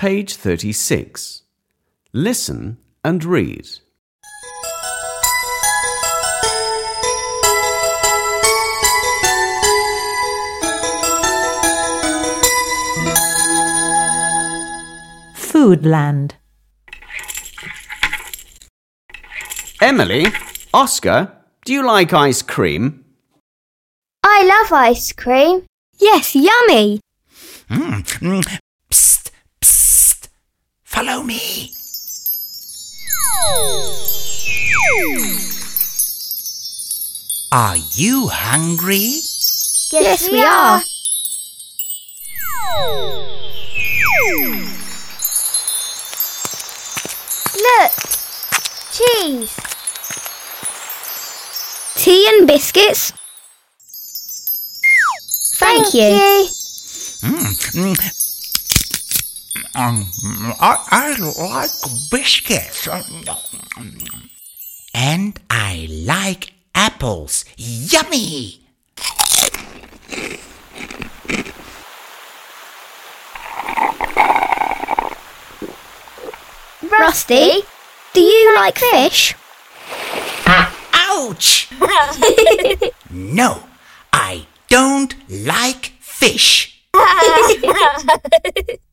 Page 36. Listen and read. Foodland. Emily, Oscar, do you like ice cream? I love ice cream. Yes, yummy. Psst, psst. Follow me. Are you hungry? Yes, we are. Look, cheese. Tea and biscuits. Thank you. I like biscuits. And I like apples. Yummy! Rusty, do you like fish? Ouch! No, I don't like fish.